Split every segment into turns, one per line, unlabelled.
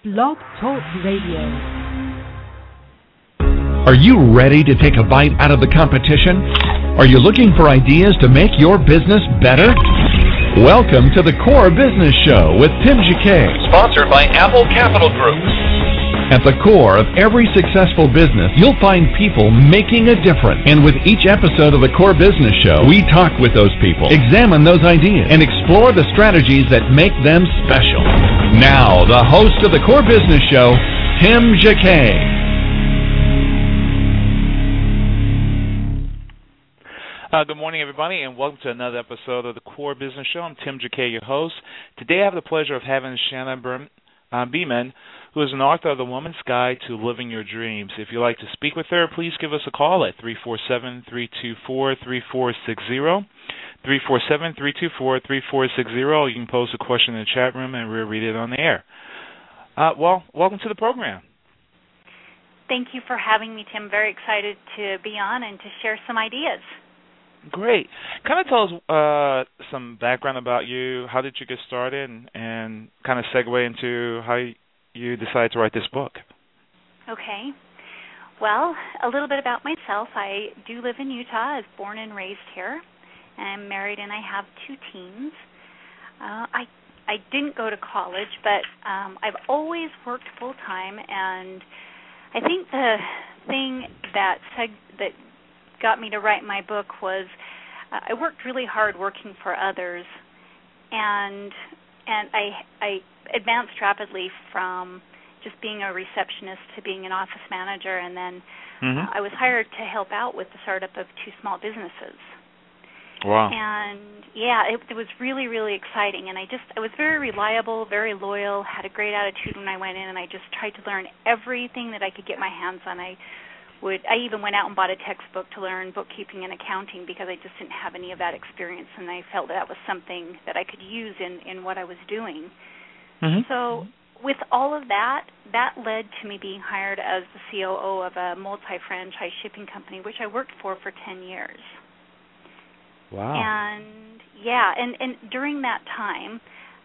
Blog Talk Radio.
Are you ready to take a bite out of the competition? Are you looking for ideas to make your business better? Welcome to the Core Business Show with Tim Jacquet, sponsored by Apple Capital Group. At the core of every successful business, you'll find people making a difference. And with each episode of the Core Business Show, we talk with those people, examine those ideas, and explore the strategies that make them special. Now, the host of the Core Business Show, Tim Jacquet.
Good morning, everybody, and welcome to another episode of the Core Business Show. I'm Tim Jacquet, your host. Today I have the pleasure of having Shanna Beeman, who is an author of The Woman's Guide to Living Your Dreams. If you'd like to speak with her, please give us a call at 347-324-3460, 347-324-3460. You can post a question in the chat room, and we'll read it on the air. Welcome to the program.
Thank you for having me, Tim. Very excited to be on and to share some ideas.
Great. Kind of tell us some background about you. How did you get started, and kind of segue into how you decided to write this book.
Okay. Well, a little bit about myself. I do live in Utah. I was born and raised here. I'm married and I have two teens. I didn't go to college, but I've always worked full-time, and I think the thing that got me to write my book was I worked really hard working for others, and I advanced rapidly from just being a receptionist to being an office manager, and then I was hired to help out with the startup of two small businesses.
Wow.
And yeah, it was really, really exciting, and I was very reliable, very loyal, had a great attitude when I went in, and I just tried to learn everything that I could get my hands on. I even went out and bought a textbook to learn bookkeeping and accounting because I just didn't have any of that experience, and I felt that was something that I could use in what I was doing. So with all of that led to me being hired as the COO of a multi-franchise shipping company, which I worked for 10 years.
Wow.
And yeah, and during that time,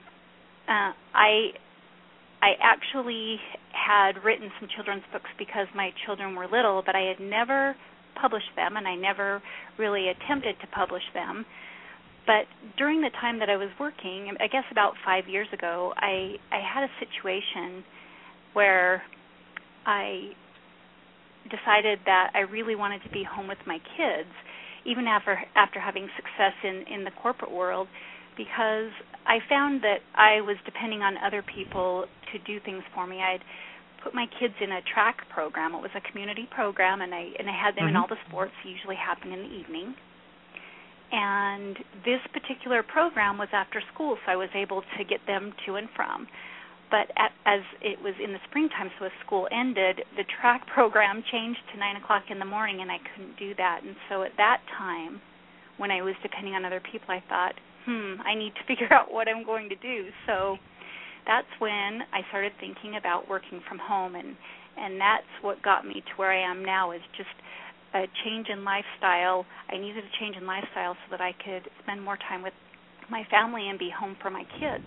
I actually had written some children's books because my children were little, but I had never published them, and I never really attempted to publish them. But during the time that I was working, I guess about 5 years ago, I had a situation where I decided that I really wanted to be home with my kids, even after having success in the corporate world, because I found that I was depending on other people to do things for me. I'd put my kids in a track program. It was a community program, and I had them in all the sports, usually happening in the evening. And this particular program was after school, so I was able to get them to and from. But as it was in the springtime, so as school ended, the track program changed to 9 o'clock in the morning, and I couldn't do that. And so at that time, when I was depending on other people, I thought, I need to figure out what I'm going to do. So that's when I started thinking about working from home, and that's what got me to where I am now, is just a change in lifestyle. I needed a change in lifestyle so that I could spend more time with my family and be home for my kids.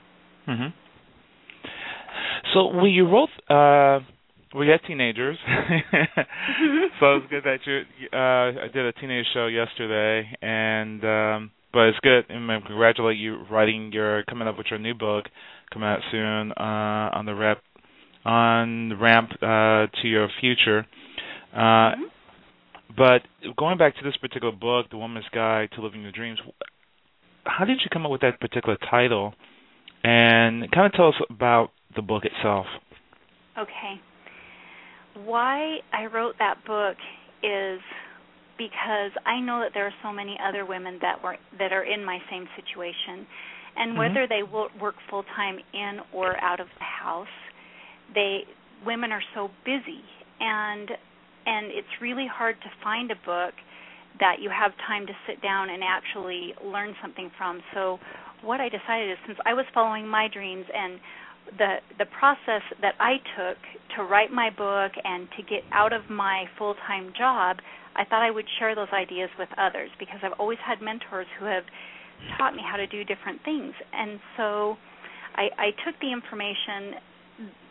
So when you wrote, we had teenagers, so it's good that I did a teenage show yesterday, and but it's good, and I congratulate you coming up with your new book, coming out soon, on the ramp to your future. But going back to this particular book, The Woman's Guide to Living Your Dreams, how did you come up with that particular title? And kind of tell us about the book itself.
Okay. Why I wrote that book is because I know that there are so many other women that are in my same situation, and whether they work full-time in or out of the house, women are so busy, and it's really hard to find a book that you have time to sit down and actually learn something from. So what I decided is, since I was following my dreams and the process that I took to write my book and to get out of my full-time job, I thought I would share those ideas with others, because I've always had mentors who have taught me how to do different things. And so I took the information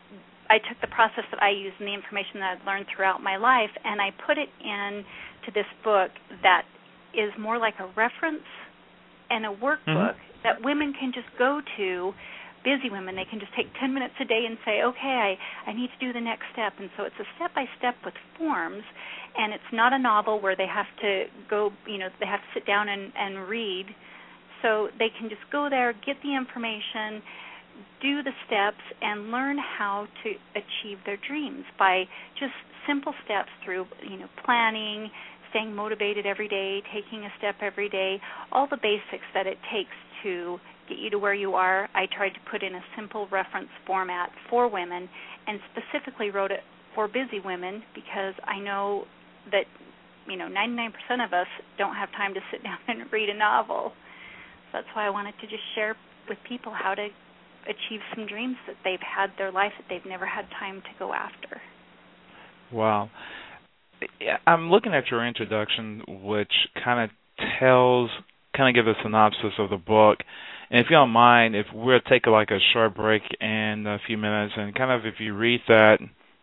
I took the process that I use and the information that I've learned throughout my life, and I put it into this book that is more like a reference and a workbook that women can just go to, busy women. They can just take 10 minutes a day and say, okay, I need to do the next step. And so it's a step-by-step with forms, and it's not a novel where they have to go, they have to sit down and read. So they can just go there, get the information, do the steps, and learn how to achieve their dreams by just simple steps through, planning, staying motivated every day, taking a step every day, all the basics that it takes to get you to where you are. I tried to put in a simple reference format for women and specifically wrote it for busy women because I know that, 99% of us don't have time to sit down and read a novel. So that's why I wanted to just share with people how to achieve some dreams that they've had their life that they've never had time to go after.
Wow. I'm looking at your introduction, which kind of gives a synopsis of the book. And if you don't mind, if we'll take a short break in a few minutes, and kind of if you read that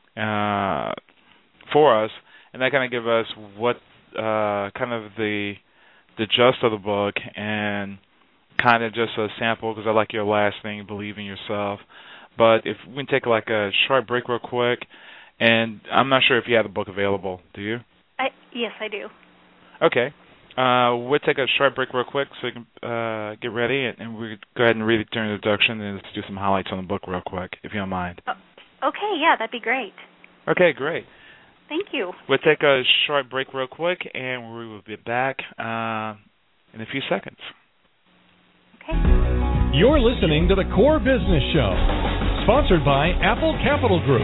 for us, and that kind of give us what kind of the gist of the book, and kind of just a sample, because I like your last thing, believe in yourself. But if we can take a short break real quick. And I'm not sure if you have the book available. Do you?
Yes, I do.
Okay. We'll take a short break real quick so you can get ready, and we'll go ahead and read the introduction and let's do some highlights on the book real quick, if you don't mind.
Okay, yeah, that'd be great.
Okay, great.
Thank you.
We'll take a short break real quick, and we will be back in a few seconds.
Okay.
You're listening to The Core Business Show, sponsored by Apple Capital Group.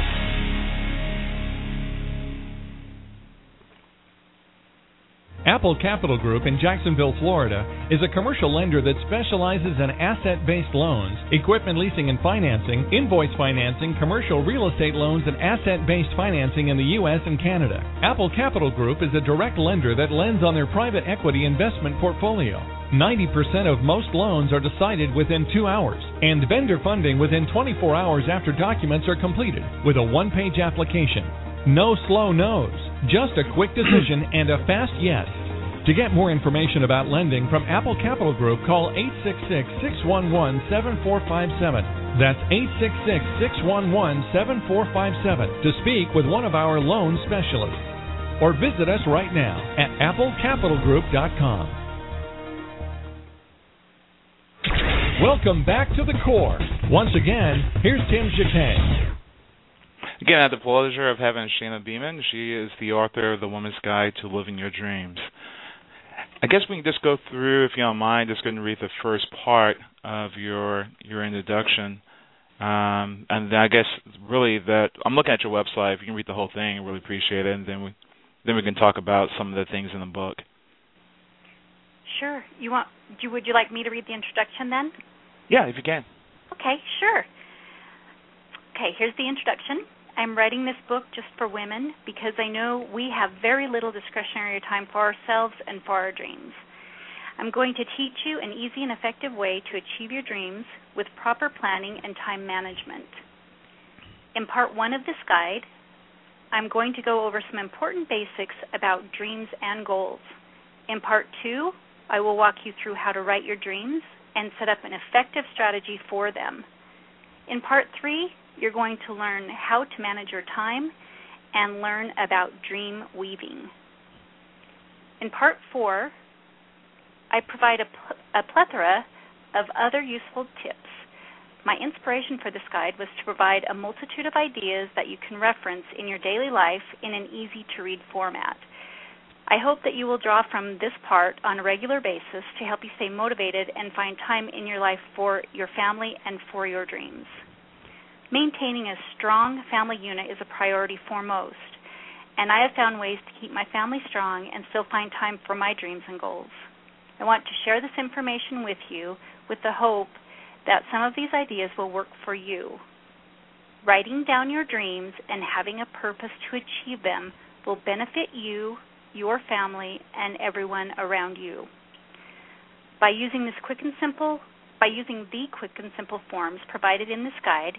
Apple Capital Group in Jacksonville, Florida, is a commercial lender that specializes in asset-based loans, equipment leasing and financing, invoice financing, commercial real estate loans, and asset-based financing in the U.S. and Canada. Apple Capital Group is a direct lender that lends on their private equity investment portfolio. 90% of most loans are decided within 2 hours, and vendor funding within 24 hours after documents are completed, with a one-page application. No slow no's, just a quick decision and a fast yes. To get more information about lending from Apple Capital Group, call 866-611-7457. That's 866-611-7457 to speak with one of our loan specialists. Or visit us right now at applecapitalgroup.com. Welcome back to The Core. Once again, here's Tim Jacquet.
Again, I have the pleasure of having Shana Beeman. She is the author of The Woman's Guide to Living Your Dreams. I guess we can just go through, if you don't mind, just going to read the first part of your introduction. And I guess really that I'm looking at your website. If you can read the whole thing, I really appreciate it. And then we can talk about some of the things in the book.
Sure. Would you like me to read the introduction then?
Yeah, if you can.
Okay, sure. Okay, here's the introduction. I'm writing this book just for women because I know we have very little discretionary time for ourselves and for our dreams. I'm going to teach you an easy and effective way to achieve your dreams with proper planning and time management. In part 1 of this guide, I'm going to go over some important basics about dreams and goals. In part 2, I will walk you through how to write your dreams and set up an effective strategy for them. In part 3, you're going to learn how to manage your time and learn about dream weaving. In part 4, I provide a plethora of other useful tips. My inspiration for this guide was to provide a multitude of ideas that you can reference in your daily life in an easy-to-read format. I hope that you will draw from this part on a regular basis to help you stay motivated and find time in your life for your family and for your dreams. Maintaining a strong family unit is a priority for most, and I have found ways to keep my family strong and still find time for my dreams and goals. I want to share this information with you with the hope that some of these ideas will work for you. Writing down your dreams and having a purpose to achieve them will benefit you, your family, and everyone around you. By using the quick and simple forms provided in this guide,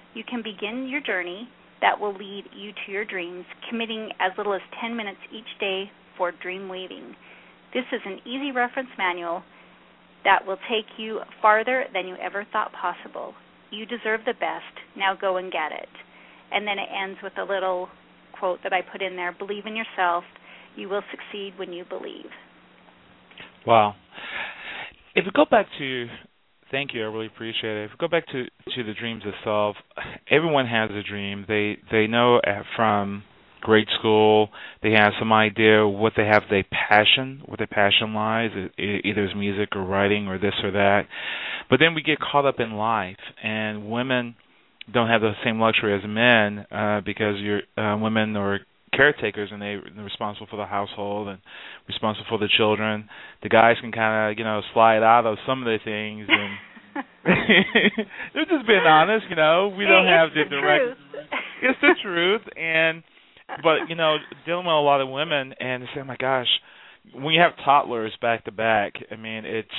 You can begin your journey that will lead you to your dreams, committing as little as 10 minutes each day for dream weaving. This is an easy reference manual that will take you farther than you ever thought possible. You deserve the best. Now go and get it. And then it ends with a little quote that I put in there, believe in yourself. You will succeed when you believe.
Wow. If we go back to, thank you, I really appreciate it. If we go back to the dreams itself, everyone has a dream. They know from grade school, they have some idea what they have, what their passion lies, either it's music or writing or this or that. But then we get caught up in life, and women don't have the same luxury as men because women are caretakers and they're responsible for the household and responsible for the children. The guys can kind of, slide out of some of the things, and they're just being honest. We don't have the direct. It's the truth, but dealing with a lot of women and say, oh my gosh, when you have toddlers back to back, it's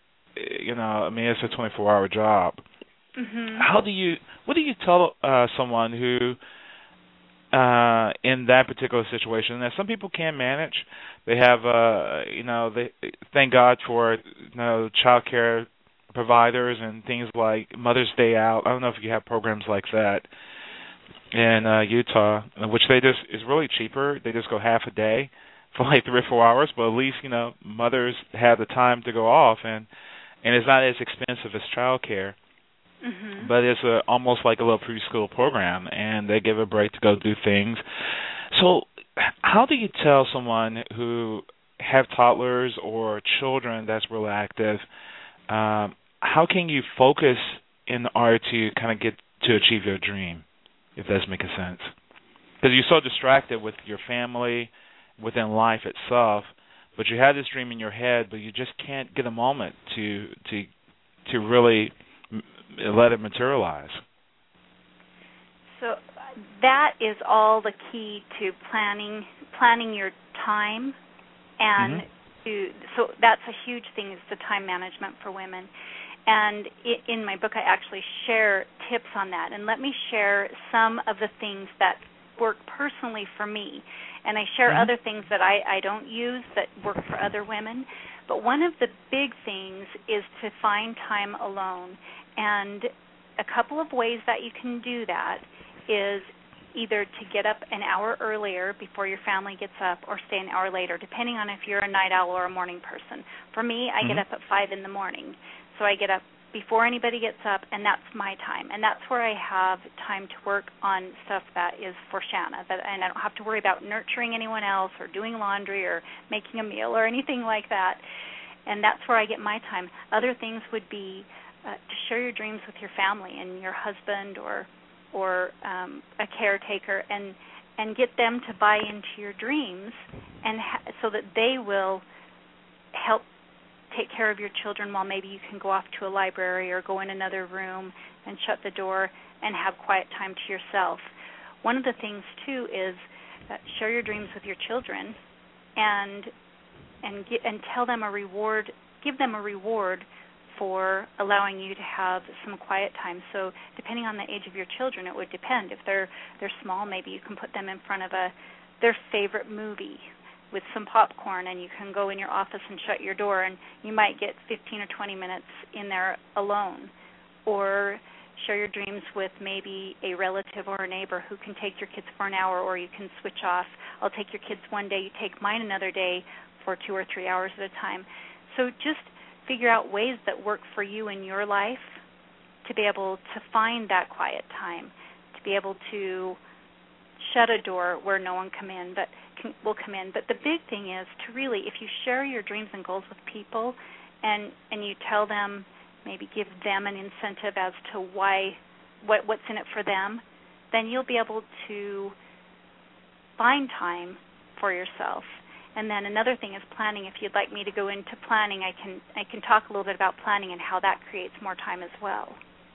a 24-hour job.
Mm-hmm.
What do you tell someone who, in that particular situation, that some people can manage? They have, they thank God for, child care providers and things like Mother's Day Out. I don't know if you have programs like that in Utah, which is really cheaper. They just go half a day for like 3 or 4 hours, but at least, mothers have the time to go off, and it's not as expensive as child care.
Mm-hmm.
But it's almost like a little preschool program, and they give a break to go do things. So how do you tell someone who have toddlers or children that's really active, how can you focus in order to kind of get to achieve your dream, if that's making sense? Because you're so distracted with your family, within life itself, but you have this dream in your head, but you just can't get a moment to really let it materialize.
So that is all the key to planning your time, and so that's a huge thing, is the time management for women. And in my book, I actually share tips on that. And let me share some of the things that work personally for me. And I share other things that I don't use that work for other women. But one of the big things is to find time alone. And a couple of ways that you can do that is either to get up an hour earlier before your family gets up, or stay an hour later, depending on if you're a night owl or a morning person. For me, I get up at 5 in the morning. So I get up before anybody gets up, and that's my time. And that's where I have time to work on stuff that is for Shanna, and I don't have to worry about nurturing anyone else or doing laundry or making a meal or anything like that. And that's where I get my time. Other things would be to share your dreams with your family and your husband or a caretaker, and get them to buy into your dreams, and so that they will help take care of your children while maybe you can go off to a library or go in another room and shut the door and have quiet time to yourself. One of the things, too, is share your dreams with your children and tell them give them a reward for allowing you to have some quiet time. So depending on the age of your children, it would depend. If they're small, maybe you can put them in front of their favorite movie with some popcorn, and you can go in your office and shut your door, and you might get 15 or 20 minutes in there alone. Or share your dreams with maybe a relative or a neighbor who can take your kids for an hour, or you can switch off. I'll take your kids one day, you take mine another day for 2 or 3 hours at a time. So just figure out ways that work for you in your life to be able to find that quiet time, to be able to shut a door where no one will come in. But the big thing is to really, if you share your dreams and goals with people, and you tell them, maybe give them an incentive as to what's in it for them, then you'll be able to find time for yourself. And then another thing is planning. If you'd like me to go into planning, I can talk a little bit about planning and how that creates more time as well.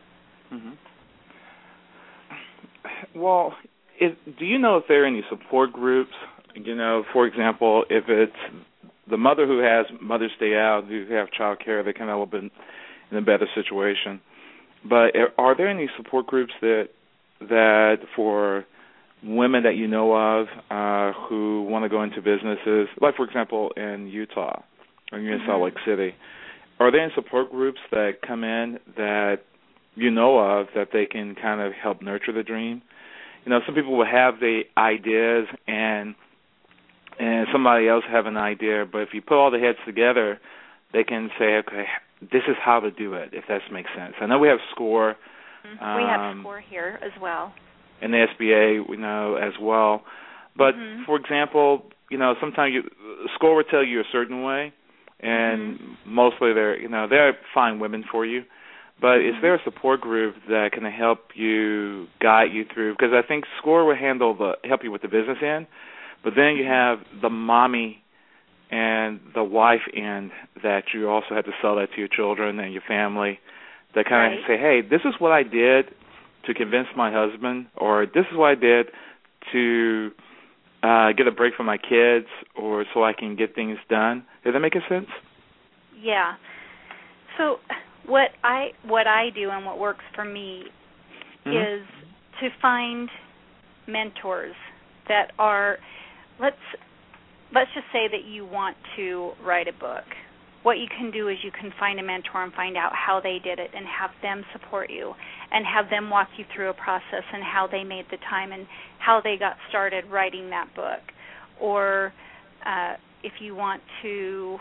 Well, do you know if there are any support groups? For example, if it's the mother who has Mother's Day Out, who have child care, they kind of have been in a better situation. But are there any support groups that
that for women that you know of who want to go into businesses, like, for example, in Utah or in Salt Lake City, are there any support groups that come in that you know of that they can kind of help nurture the dream? You know, some people will have the ideas and somebody else have an idea, but if you put all the heads together, they can say, okay, this is how to do it, if that makes sense. I know we have SCORE.
We have SCORE here as well.
And the SBA, we know, as well. But, for example, you know, sometimes SCORE would tell you a certain way, and mostly they're fine women for you. But is there a support group that can help you, guide you through? Because I think SCORE will help you with the business end, but then you have the mommy and the wife end that you also have to sell that to your children and your family that kind of say, hey, this is what I did to convince my husband, or this is what I did to get a break from my kids, or so I can get things done. Does that make sense?
Yeah. So what I do and what works for me is to find mentors that are, let's just say that you want to write a book. What you can do is you can find a mentor and find out how they did it and have them support you and have them walk you through a process and how they made the time and how they got started writing that book. Or if you want to,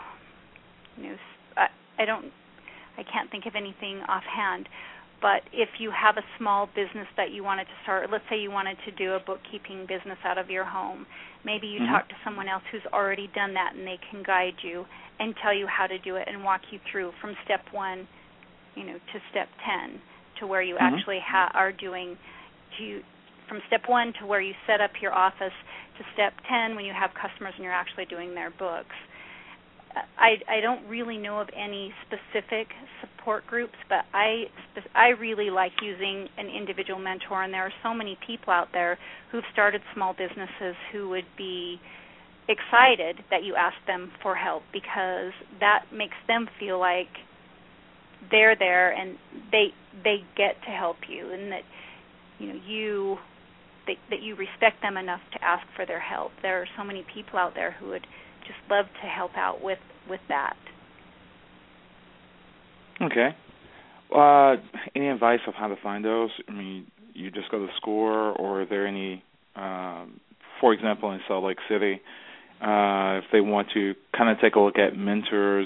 I can't think of anything offhand, but if you have a small business that you wanted to start, let's say you wanted to do a bookkeeping business out of your home, maybe you talk to someone else who's already done that and they can guide you and tell you how to do it and walk you through from step 1, to step 10, to where you actually are doing, from step 1 to where you set up your office, to step 10 when you have customers and you're actually doing their books. I don't really know of any specific support groups, but I really like using an individual mentor, and there are so many people out there who've started small businesses who would be excited that you ask them for help, because that makes them feel like they're there and they get to help you, and that that you respect them enough to ask for their help. There are so many people out there who would just love to help out with that.
Okay. Any advice of how to find those? I mean, you just go to SCORE, or are there any, for example, in Salt Lake City, if they want to kind of take a look at mentors,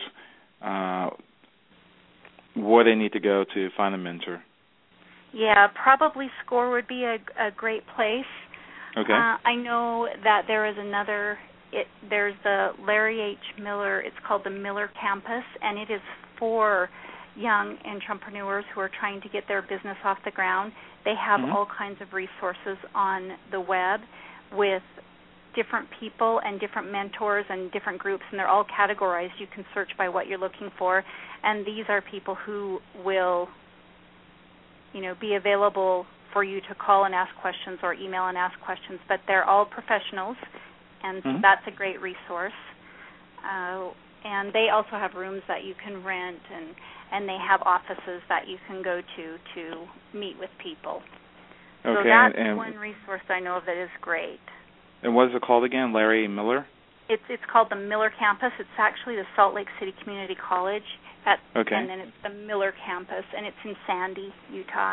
where they need to go to find a mentor?
Yeah, probably SCORE would be a great place.
Okay.
I know that there is there's the Larry H. Miller, it's called the Miller Campus, and it is for young entrepreneurs who are trying to get their business off the ground. They have all kinds of resources on the web with different people and different mentors and different groups, and they're all categorized. You can search by what you're looking for, and these are people who will, be available for you to call and ask questions or email and ask questions, but they're all professionals, and so that's a great resource. And they also have rooms that you can rent, and they have offices that you can go to meet with people.
Okay,
so that's one resource I know of that is great.
And what is it called again, Larry Miller?
It's called the Miller Campus. It's actually the Salt Lake City Community College, and then it's the Miller Campus, and it's in Sandy, Utah.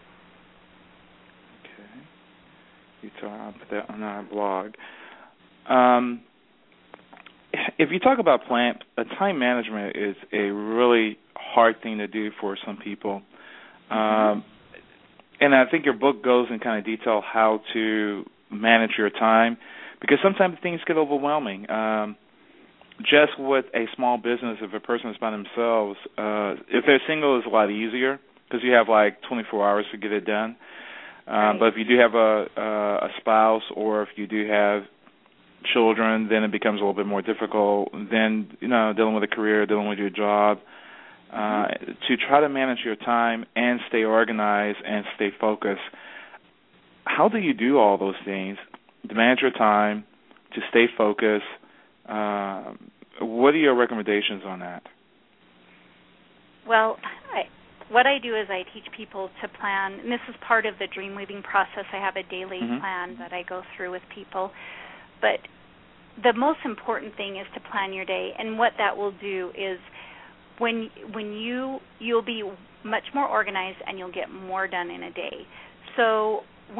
Okay. Utah, I'll put that on our blog. If you talk about time management is a really hard thing to do for some people. And I think your book goes in kind of detail how to manage your time, because sometimes things get overwhelming. Just with a small business, if a person is by themselves, if they're single, it's a lot easier because you have like 24 hours to get it done. But if you do have a spouse, or if you do have children, then it becomes a little bit more difficult. Then, dealing with a career, dealing with your job, to try to manage your time and stay organized and stay focused. How do you do all those things to manage your time, to stay focused? What are your recommendations on that?
Well, what I do is I teach people to plan, and this is part of the dream weaving process. I have a daily plan that I go through with people. But the most important thing is to plan your day, and what that will do is when you'll be much more organized and you'll get more done in a day. So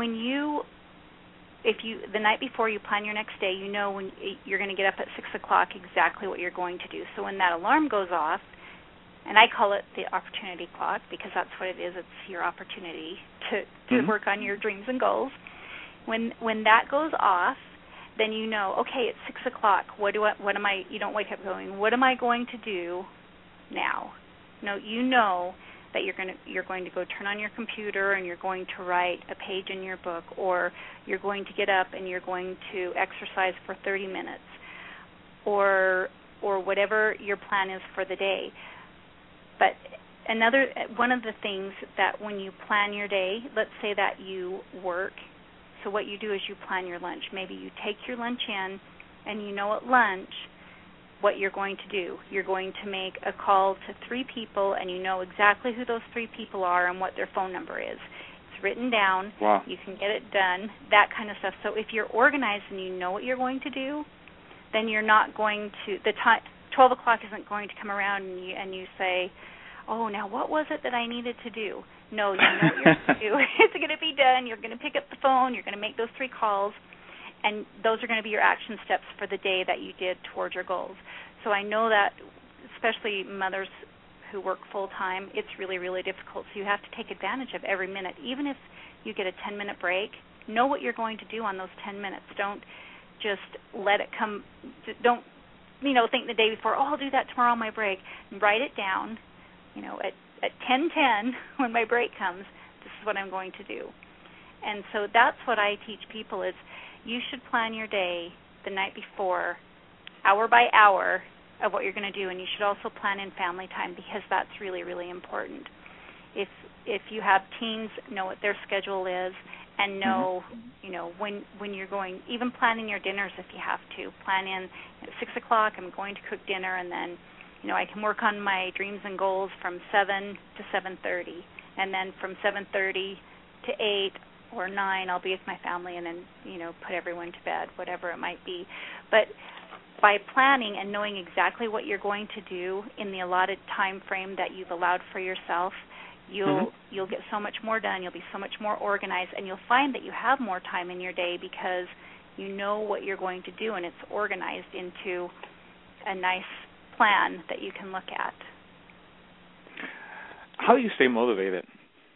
the night before you plan your next day, you know when you're going to get up at 6 o'clock exactly what you're going to do. So when that alarm goes off, and I call it the opportunity clock because that's what it is. It's your opportunity to work on your dreams and goals. When that goes off, then you know, okay, it's 6 o'clock. You don't wake up going, what am I going to do now? No, you know that you're going to go turn on your computer and you're going to write a page in your book, or you're going to get up and you're going to exercise for 30 minutes, or whatever your plan is for the day. But one of the things that when you plan your day, let's say that you work, so what you do is you plan your lunch. Maybe you take your lunch in, and you know at lunch what you're going to do. You're going to make a call to 3 people, and you know exactly who those 3 people are and what their phone number is. It's written down.
Wow.
You can get it done, that kind of stuff. So if you're organized and you know what you're going to do, then you're not going to, 12 o'clock isn't going to come around and you say, oh, now what was it that I needed to do? No, you know what you're going to do. It's going to be done. You're going to pick up the phone. You're going to make those 3 calls, and those are going to be your action steps for the day that you did towards your goals. So I know that, especially mothers who work full-time, it's really, really difficult. So you have to take advantage of every minute. Even if you get a 10-minute break, know what you're going to do on those 10 minutes. Don't just let it come. Don't, think the day before, I'll do that tomorrow on my break. Write it down. At 10:10, when my break comes, this is what I'm going to do. And so that's what I teach people is you should plan your day the night before, hour by hour, of what you're going to do. And you should also plan in family time because that's really, really important. If you have teens, know what their schedule is and know, when you're going, even planning your dinners if you have to. Plan in at 6 o'clock, I'm going to cook dinner, and then I can work on my dreams and goals from 7 to 7:30, and then from 7:30 to 8 or 9, I'll be with my family, and then put everyone to bed, whatever it might be. But by planning and knowing exactly what you're going to do in the allotted time frame that you've allowed for yourself, you'll get so much more done. You'll be so much more organized, and you'll find that you have more time in your day because you know what you're going to do, and it's organized into a nice plan that you can look at.
How do you stay motivated?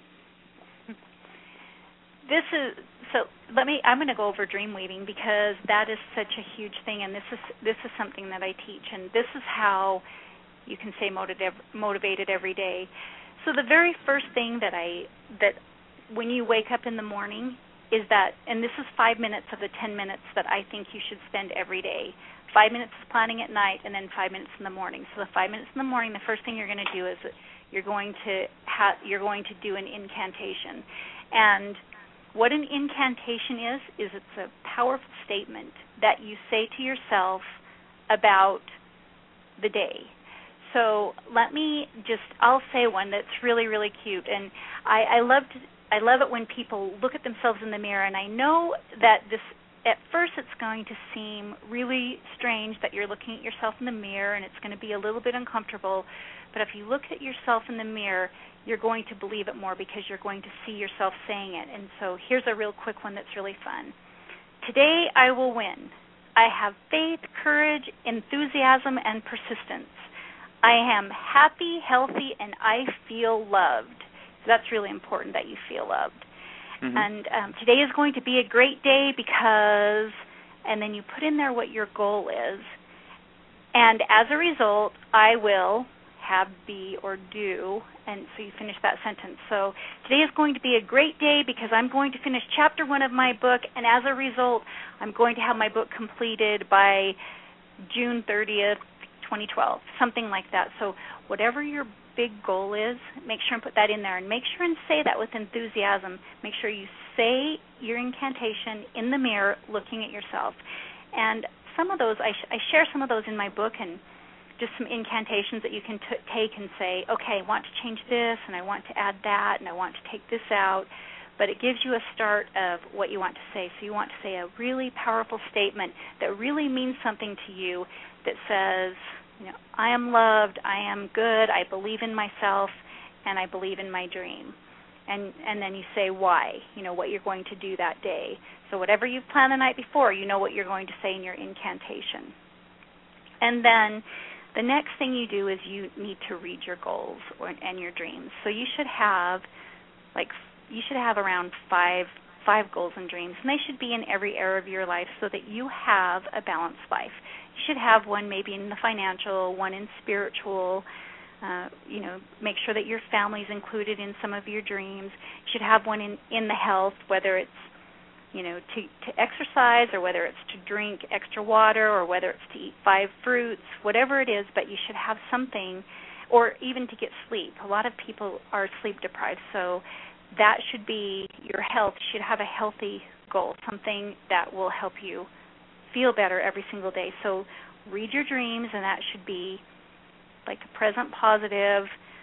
I'm going to go over dream weaving because that is such a huge thing, and this is something that I teach, and this is how you can stay motivated every day. So the very first thing that when you wake up in the morning is that, and this is 5 minutes of the 10 minutes that I think you should spend every day. 5 minutes is planning at night, and then 5 minutes in the morning. So the 5 minutes in the morning, the first thing you're going to do is you're going to do an incantation. And what an incantation is it's a powerful statement that you say to yourself about the day. So I'll say one that's really, really cute. And I love it when people look at themselves in the mirror, and I know that at first it's going to seem really strange that you're looking at yourself in the mirror, and it's going to be a little bit uncomfortable. But if you look at yourself in the mirror, you're going to believe it more because you're going to see yourself saying it. And so here's a real quick one that's really fun. Today I will win. I have faith, courage, enthusiasm, and persistence. I am happy, healthy, and I feel loved. So that's really important that you feel loved. Mm-hmm. And today is going to be a great day because, and then you put in there what your goal is. And as a result, I will have, be, or do, and so you finish that sentence. So today is going to be a great day because I'm going to finish chapter 1 of my book, and as a result, I'm going to have my book completed by June 30th, 2012, something like that. So whatever your big goal is, make sure and put that in there, and make sure and say that with enthusiasm. Make sure you say your incantation in the mirror looking at yourself. And some of those, I share some of those in my book, and just some incantations that you can take and say, okay, I want to change this, and I want to add that, and I want to take this out. But it gives you a start of what you want to say. So you want to say a really powerful statement that really means something to you, that says, I am loved, I am good, I believe in myself, and I believe in my dream. And then you say why, what you're going to do that day. So whatever you've planned the night before, you know what you're going to say in your incantation. And then the next thing you do is you need to read your goals and your dreams. So you should have around five goals and dreams, and they should be in every area of your life so that you have a balanced life. You should have one maybe in the financial, one in spiritual. Make sure that your family's included in some of your dreams. You should have one in the health, whether it's to exercise, or whether it's to drink extra water, or whether it's to eat 5 fruits, whatever it is, but you should have something, or even to get sleep. A lot of people are sleep deprived, so that should be your health. You should have a healthy goal, something that will help you feel better every single day. So read your dreams, and that should be like a present positive,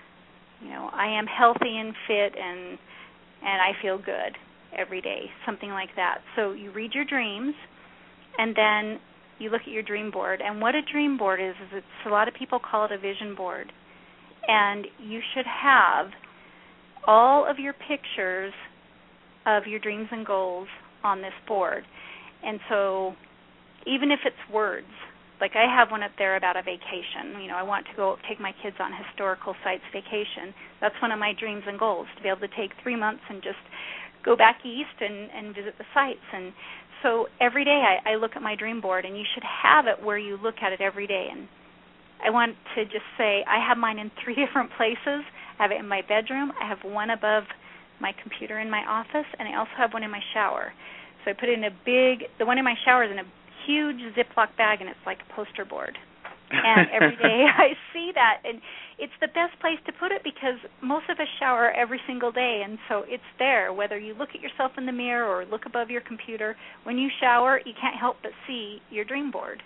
I am healthy and fit, and I feel good every day, something like that. So you read your dreams, and then you look at your dream board. And what a dream board is a lot of people call it a vision board. And you should have all of your pictures of your dreams and goals on this board. And so even if it's words, like I have one up there about a vacation. I want to go take my kids on historical sites vacation. That's one of my dreams and goals, to be able to take 3 months and just go back east and visit the sites. And so every day I look at my dream board, and you should have it where you look at it every day. And I want to just say I have mine in 3 different places. I have it in my bedroom. I have one above my computer in my office, and I also have one in my shower. So I put it in the one in my shower is in a huge Ziploc bag, and it's like a poster board. And every day I see that, and it's the best place to put it because most of us shower every single day, and so it's there. Whether you look at yourself in the mirror or look above your computer, when you shower, you can't help but see your dream board.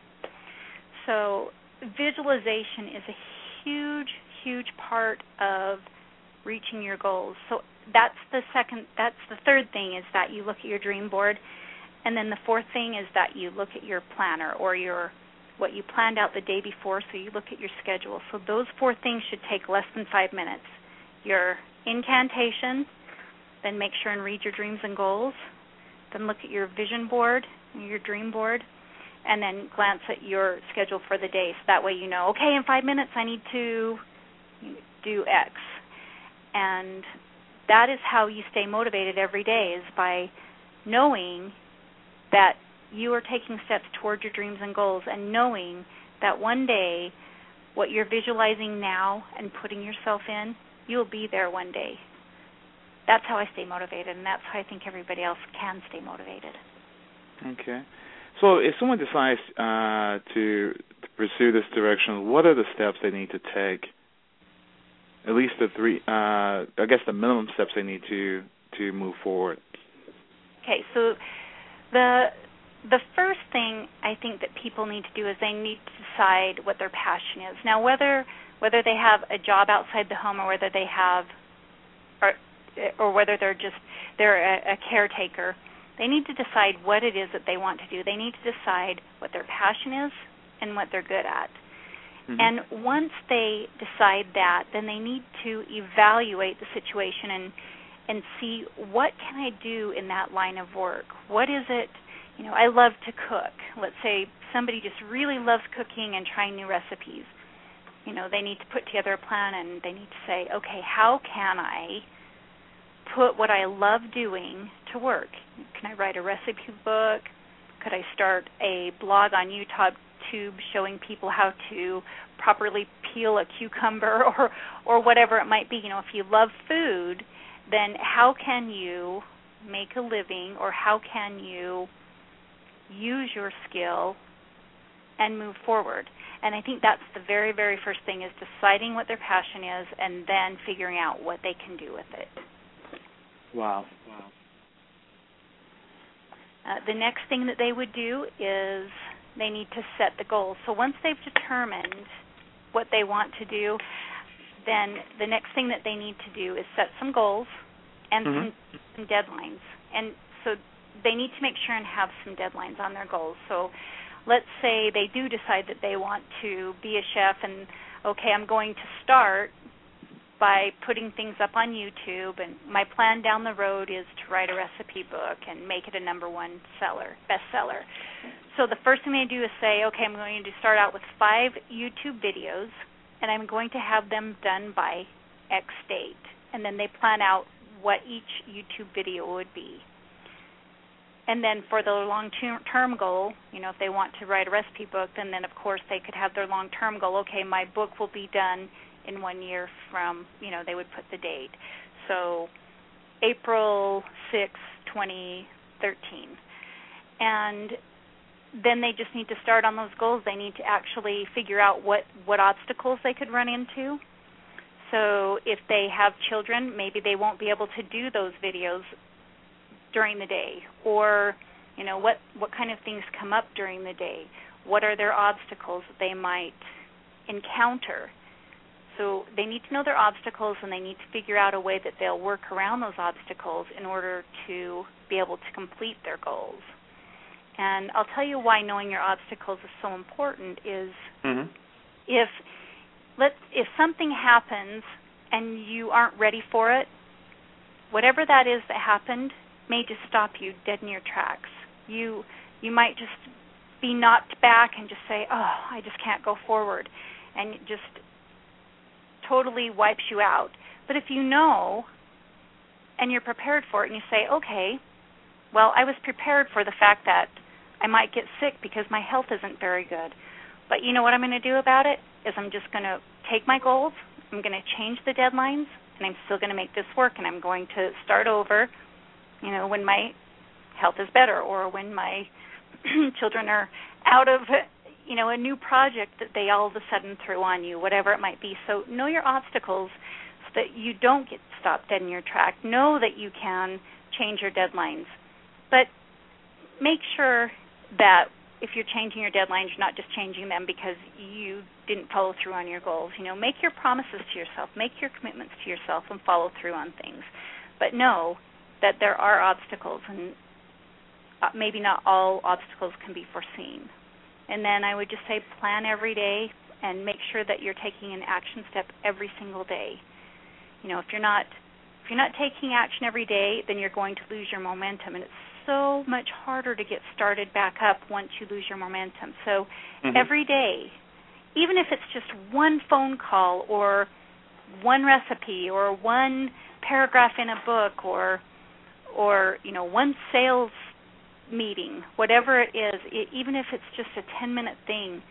So visualization is a huge, huge part of reaching your goals. So that's the third thing, is that you look at your dream board. And then the fourth thing is that you look at your planner, or what you planned out the day before, so you look at your schedule. So those 4 things should take less than 5 minutes. Your incantation, then make sure and read your dreams and goals, then look at your vision board, your dream board, and then glance at your schedule for the day. So that way you know, okay, in 5 minutes I need to do X. And that is how you stay motivated every day, is by knowing that you are taking steps toward your dreams and goals, and knowing that one day what you're visualizing now and putting yourself in, you'll be there one day. That's how I stay motivated, and that's how I think everybody else can stay motivated.
Okay. So if someone decides to pursue this direction, what are the steps they need to take? At least the 3, I guess the minimum steps they need to move forward.
Okay, so the first thing I think that people need to do is they need to decide what their passion is. Now, whether they have a job outside the home, or whether they have, or whether they're a caretaker, they need to decide what it is that they want to do. They need to decide what their passion is and what they're good at. Mm-hmm. And once they decide that, then they need to evaluate the situation and see, what can I do in that line of work? What is it? I love to cook. Let's say somebody just really loves cooking and trying new recipes. They need to put together a plan, and they need to say, okay, how can I put what I love doing to work? Can I write a recipe book? Could I start a blog on YouTube showing people how to properly peel a cucumber, or whatever it might be? If you love food, then how can you make a living, or how can you use your skill and move forward? And I think that's the very, very first thing, is deciding what their passion is, and then figuring out what they can do with it.
Wow.
The next thing that they would do is they need to set the goals. So once they've determined what they want to do, then the next thing that they need to do is set some goals and some deadlines. And so they need to make sure and have some deadlines on their goals. So let's say they do decide that they want to be a chef, and, okay, I'm going to start by putting things up on YouTube, and my plan down the road is to write a recipe book and make it a #1 bestseller. So the first thing they do is say, okay, I'm going to start out with 5 YouTube videos, and I'm going to have them done by X date. And then they plan out what each YouTube video would be. And then for their long-term goal, if they want to write a recipe book, then of course they could have their long-term goal, okay, my book will be done in 1 year from, they would put the date. So April 6, 2013. And then they just need to start on those goals. They need to actually figure out what obstacles they could run into. So if they have children, maybe they won't be able to do those videos during the day. Or, what kind of things come up during the day? What are their obstacles that they might encounter? So they need to know their obstacles, and they need to figure out a way that they'll work around those obstacles in order to be able to complete their goals. And I'll tell you why knowing your obstacles is so important is if something happens and you aren't ready for it, whatever that is that happened may just stop you dead in your tracks. You might just be knocked back and just say, oh, I just can't go forward, and it just totally wipes you out. But if you know and you're prepared for it and you say, okay, well, I was prepared for the fact that I might get sick because my health isn't very good. But you know what I'm going to do about it is I'm just going to take my goals, I'm going to change the deadlines, and I'm still going to make this work, and I'm going to start over, when my health is better, or when my children are out of a new project that they all of a sudden threw on you, whatever it might be. So know your obstacles so that you don't get stopped dead in your track. Know that you can change your deadlines. But make sure that if you're changing your deadlines, you're not just changing them because you didn't follow through on your goals. Make your promises to yourself. Make your commitments to yourself and follow through on things. But know that there are obstacles, and maybe not all obstacles can be foreseen. And then I would just say plan every day and make sure that you're taking an action step every single day. If you're not taking action every day, then you're going to lose your momentum, and it's so much harder to get started back up once you lose your momentum. So every day, even if it's just one phone call or one recipe or one paragraph in a book or one sales meeting, whatever it is, even if it's just a 10-minute thing,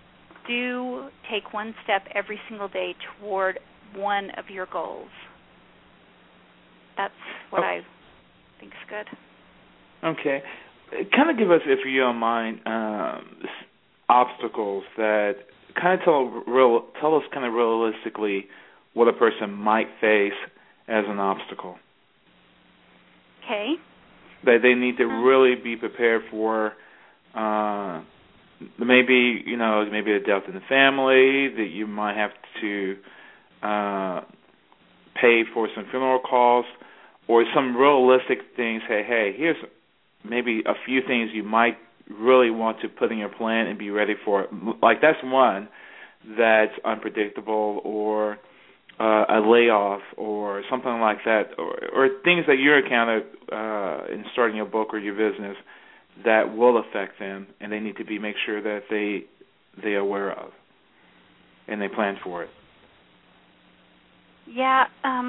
do take one step every single day toward one of your goals. That's what I think is good.
Okay. Kind of give us, if you don't mind, obstacles that kind of tell us kind of realistically what a person might face as an obstacle.
Okay.
That they need to really be prepared for. Maybe a death in the family, that you might have to pay for some funeral costs, or some realistic things. Hey, here's maybe a few things you might really want to put in your plan and be ready for. Like that's one that's unpredictable, or a layoff, or something like that, or things that you encounter in starting your book or your business that will affect them, and they need to make sure that they are aware of, and they plan for it.
Yeah,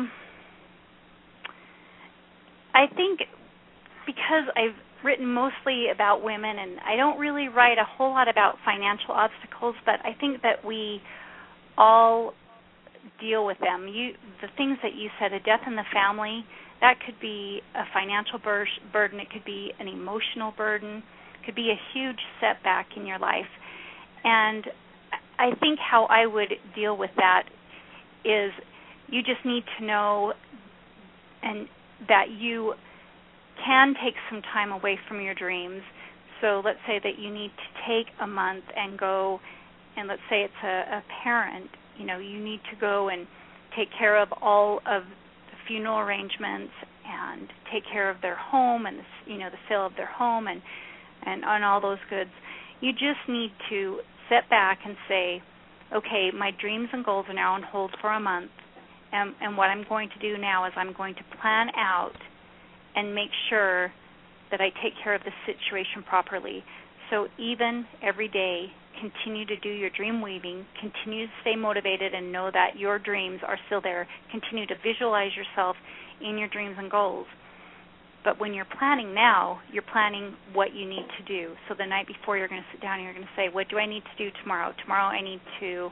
I think because I've written mostly about women, and I don't really write a whole lot about financial obstacles, but I think that we all deal with them. The things that you said, a death in the family, that could be a financial burden. It could be an emotional burden. It could be a huge setback in your life. And I think how I would deal with that is you just need to know and that you can take some time away from your dreams. So let's say that you need to take a month and go and let's say it's a parent, you need to go and take care of all of the funeral arrangements and take care of their home and the sale of their home and on all those goods. You just need to sit back and say, okay, my dreams and goals are now on hold for a month, and what I'm going to do now is I'm going to plan out and make sure that I take care of the situation properly. So even every day, continue to do your dream weaving, continue to stay motivated and know that your dreams are still there. Continue to visualize yourself in your dreams and goals. But when you're planning now, you're planning what you need to do. So the night before, you're going to sit down and you're going to say, what do I need to do tomorrow? Tomorrow I need to,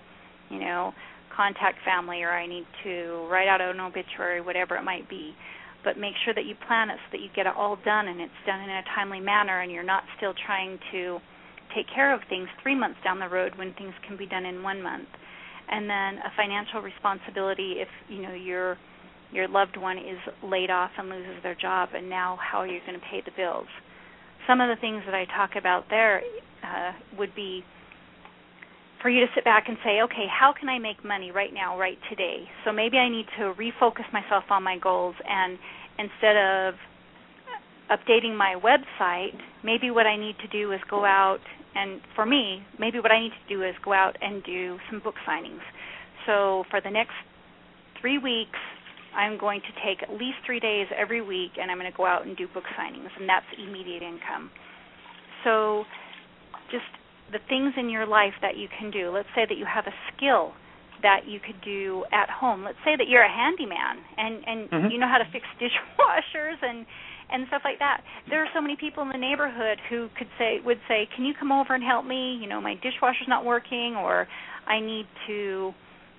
contact family, or I need to write out an obituary, whatever it might be. But make sure that you plan it so that you get it all done and it's done in a timely manner, and you're not still trying to take care of things 3 months down the road when things can be done in 1 month. And then a financial responsibility if, your loved one is laid off and loses their job, and now how are you going to pay the bills? Some of the things that I talk about there would be for you to sit back and say, okay, how can I make money right now, right today? So maybe I need to refocus myself on my goals, and instead of updating my website, maybe what I need to do is go out, and for me, maybe what I need to do is go out and do some book signings. So for the next 3 weeks, I'm going to take at least 3 days every week, and I'm going to go out and do book signings, and that's immediate income. So just the things in your life that you can do. Let's say that you have a skill that you could do at home. Let's say that you're a handyman and you know how to fix dishwashers and stuff like that. There are so many people in the neighborhood who would say, can you come over and help me? My dishwasher's not working, or I need to,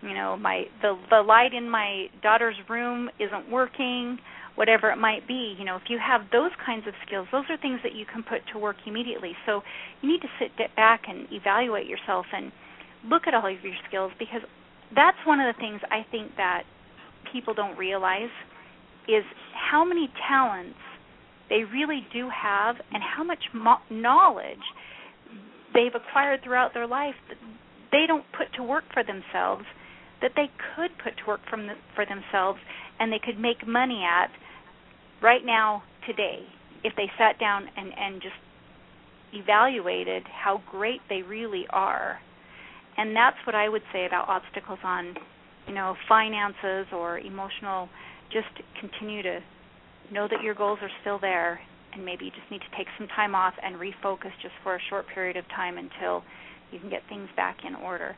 the light in my daughter's room isn't working, whatever it might be. If you have those kinds of skills, those are things that you can put to work immediately. So you need to sit back and evaluate yourself and look at all of your skills, because that's one of the things I think that people don't realize is how many talents they really do have and how much knowledge they've acquired throughout their life that they don't put to work for themselves, that they could put to work for themselves and they could make money at right now, today, if they sat down and just evaluated how great they really are. And that's what I would say about obstacles on, finances or emotional. Just continue to know that your goals are still there, and maybe you just need to take some time off and refocus just for a short period of time until you can get things back in order.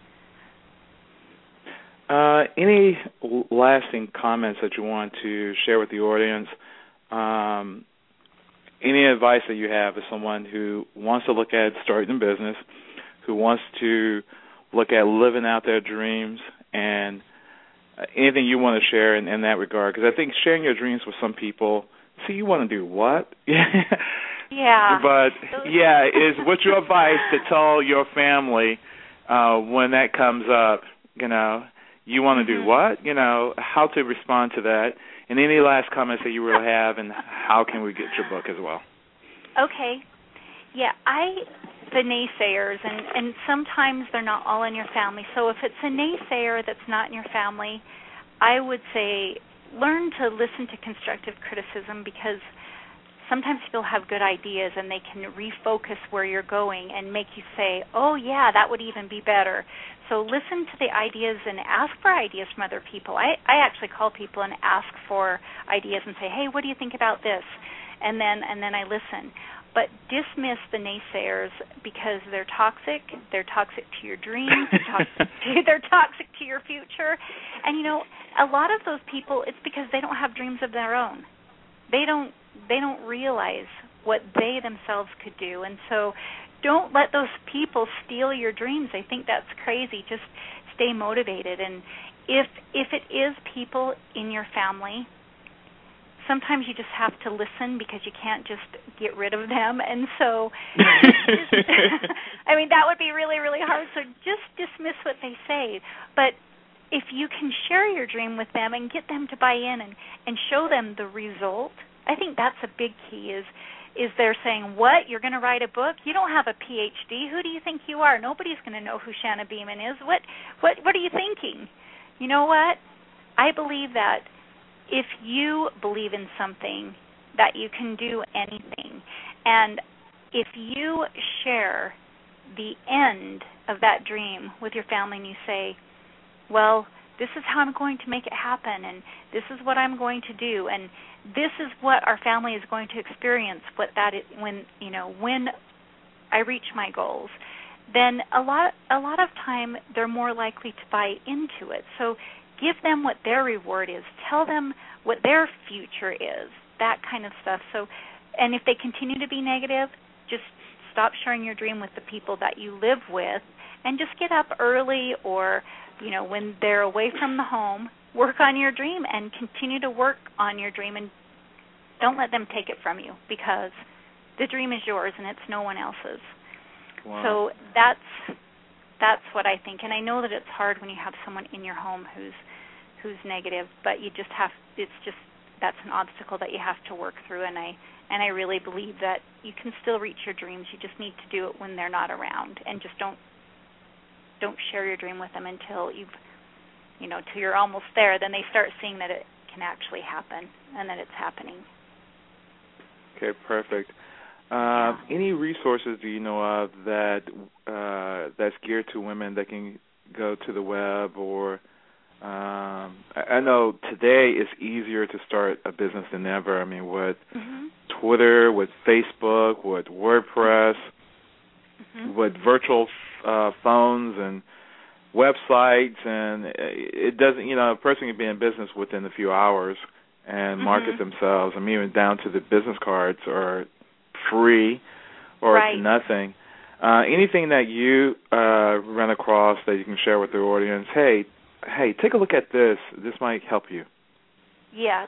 Any lasting comments that you want to share with the audience? Any advice that you have as someone who wants to look at starting a business, who wants to look at living out their dreams, and anything you want to share in that regard? Because I think sharing your dreams with some people, you want to do what?
Yeah.
But, is what's your advice to tell your family when that comes up, you want to do what? How to respond to that? And any last comments that you will have, and how can we get your book as well?
Okay. Yeah, the naysayers, and sometimes they're not all in your family. So if it's a naysayer that's not in your family, I would say learn to listen to constructive criticism, because sometimes people have good ideas and they can refocus where you're going and make you say, oh, yeah, that would even be better. So listen to the ideas and ask for ideas from other people. I actually call people and ask for ideas and say, hey, what do you think about this? And then I listen. But dismiss the naysayers, because they're toxic. They're toxic to your dreams. They're toxic to your future. And, a lot of those people, it's because they don't have dreams of their own. They don't realize what they themselves could do. And so don't let those people steal your dreams. I think that's crazy. Just stay motivated. And if it is people in your family, sometimes you just have to listen, because you can't just get rid of them. And so, that would be really, really hard. So just dismiss what they say. But if you can share your dream with them and get them to buy in and show them the result, I think that's a big key, is is they're saying, what, you're going to write a book? You don't have a PhD. Who do you think you are? Nobody's going to know who Shanna Beeman is. What are you thinking? You know what? I believe that if you believe in something, that you can do anything. And if you share the end of that dream with your family and you say, well, this is how I'm going to make it happen, and this is what I'm going to do, and this is what our family is going to experience when I reach my goals, then a lot of time they're more likely to buy into it. So give them what their reward is. Tell them what their future is, that kind of stuff. So, and if they continue to be negative, just stop sharing your dream with the people that you live with, and just get up early, or when they're away from the home, work on your dream and continue to work on your dream, and don't let them take it from you, because the dream is yours and it's no one else's.
Wow.
So that's what I think. And I know that it's hard when you have someone in your home who's negative, but that's an obstacle that you have to work through, and I really believe that you can still reach your dreams. You just need to do it when they're not around, and just don't share your dream with them until till you're almost there. Then they start seeing that it can actually happen and that it's happening.
Okay, perfect. Any resources do you know of that's geared to women that can go to the web, or I know today it's easier to start a business than ever. I mean, with Twitter, with Facebook, with WordPress, with virtual phones and websites, and it doesn't, a person can be in business within a few hours and market themselves. I mean, even down to the business cards are free or to nothing. Anything that you run across that you can share with the audience, hey, take a look at this. This might help you.
Yeah,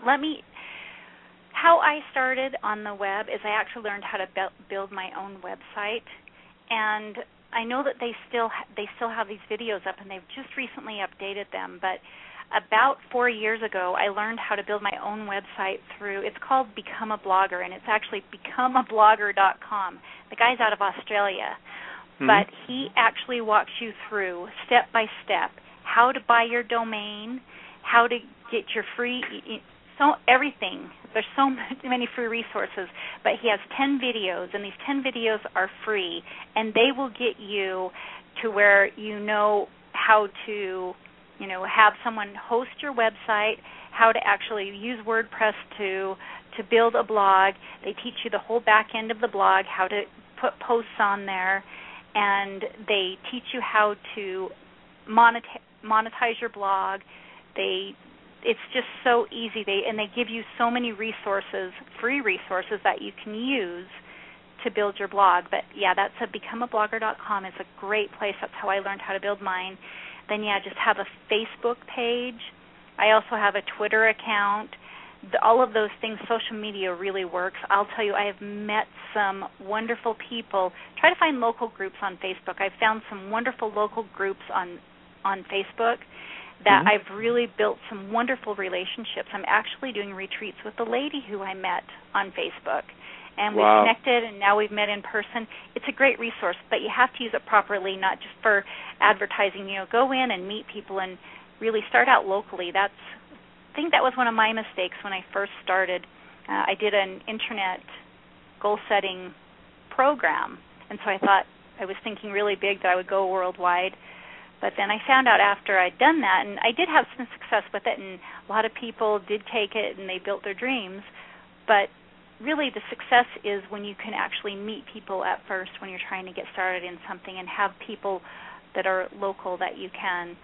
how I started on the web is I actually learned how to build my own website, and I know that they still have these videos up, and they've just recently updated them, but about 4 years ago, I learned how to build my own website it's called Become a Blogger, and it's actually becomeablogger.com. The guy's out of Australia, but he actually walks you through, step by step, how to buy your domain, how to get your free, everything. There's so many free resources, but he has 10 videos, and these 10 videos are free, and they will get you to where you know how to have someone host your website, how to actually use WordPress to build a blog. They teach you the whole back end of the blog, how to put posts on there, and they teach you how to monetize your blog. It's just so easy. They give you so many resources, free resources that you can use to build your blog. But yeah, that's becomeablogger.com. It's a great place. That's how I learned how to build mine. Then just have a Facebook page. I also have a Twitter account. All of those things, social media really works. I'll tell you, I have met some wonderful people. Try to find local groups on Facebook. I've found some wonderful local groups on Facebook that I've really built some wonderful relationships. I'm actually doing retreats with the lady who I met on Facebook. And we connected, and now we've met in person. It's a great resource, but you have to use it properly, not just for advertising. Go in and meet people and really start out locally. I think that was one of my mistakes when I first started. I did an internet goal-setting program, and so I thought I was thinking really big that I would go worldwide. But then I found out after I'd done that, and I did have some success with it, and a lot of people did take it, and they built their dreams. But really the success is when you can actually meet people at first when you're trying to get started in something, and have people that are local that you can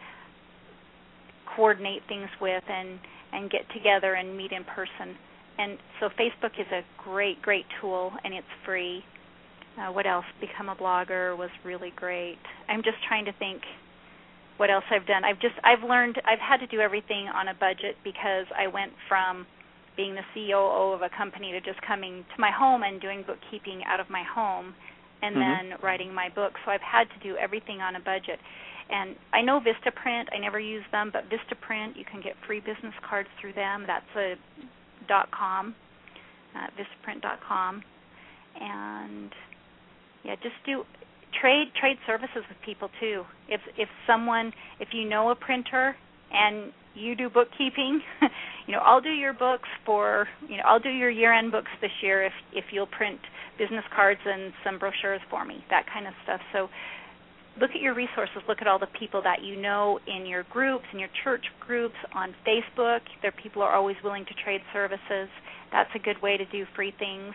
coordinate things with and get together and meet in person. And so Facebook is a great, great tool, and it's free. What else? Become a Blogger was really great. I'm just trying to think what else I've done. I've learned I've had to do everything on a budget, because I went from being the COO of a company to just coming to my home and doing bookkeeping out of my home, and then writing my book. So I've had to do everything on a budget. And I know Vistaprint. I never use them, but Vistaprint, you can get free business cards through them. That's .com, Vistaprint.com. And just trade services with people too. If you know a printer and you do bookkeeping, I'll do your books I'll do your year-end books this year if you'll print business cards and some brochures for me, that kind of stuff. So look at your resources. Look at all the people that you know in your groups, in your church groups, on Facebook. There people are always willing to trade services. That's a good way to do free things.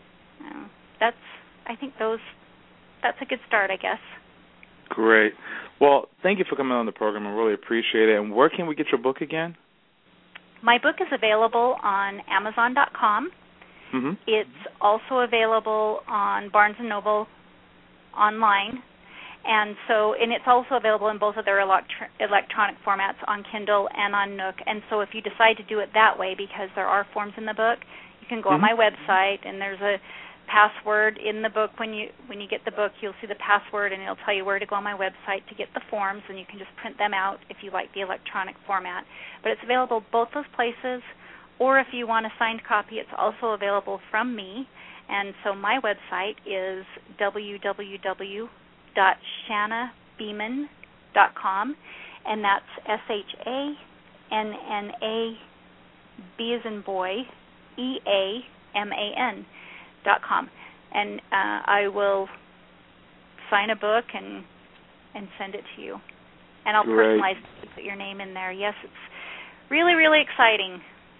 I think that's a good start, I guess.
Great. Well, thank you for coming on the program. I really appreciate it. And where can we get your book again?
My book is available on Amazon.com. Mm-hmm. It's also available on Barnes & Noble online. And it's also available in both of their electronic formats, on Kindle and on Nook. And so if you decide to do it that way, because there are forms in the book, you can go on my website, and there's a password in the book. When you get the book, you'll see the password, and it'll tell you where to go on my website to get the forms, and you can just print them out if you like the electronic format. But it's available both those places, or if you want a signed copy, it's also available from me. And so my website is www.shannabeeman.com, and that's SHANNA, B as in boy, EAMAN.com. And I will sign a book and send it to you. And I'll personalize it to put your name in there. Yes, it's really, really exciting.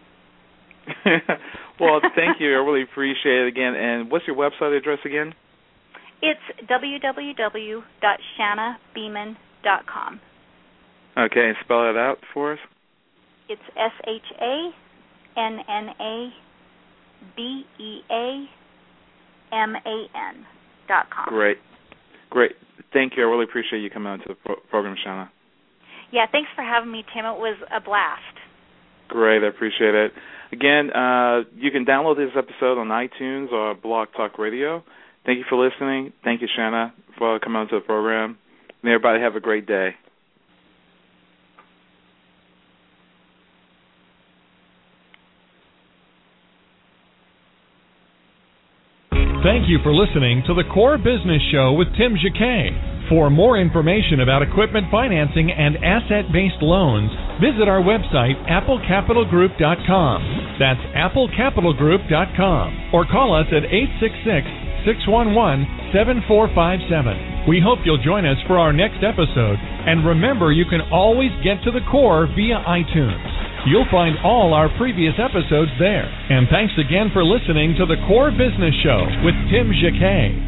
Well, thank you. I really appreciate it again. And what's your website address again?
It's www.shannabeeman.com. Okay,
and spell it out for us.
It's SHANNABEEAMAN.com.
Great. Thank you. I really appreciate you coming on to the program, Shanna.
Yeah, thanks for having me, Tim. It was a blast.
Great, I appreciate it. Again, you can download this episode on iTunes or Blog Talk Radio. Thank you for listening. Thank you, Shanna, for coming on to the program. And everybody have a great day.
Thank you for listening to the Core Business Show with Tim Jacquet. For more information about equipment financing and asset-based loans, visit our website, applecapitalgroup.com. That's applecapitalgroup.com. Or call us at 866-611-7457. We hope you'll join us for our next episode. And remember, you can always get to the core via iTunes. You'll find all our previous episodes there. And thanks again for listening to the Core Business Show with Tim Jacquet.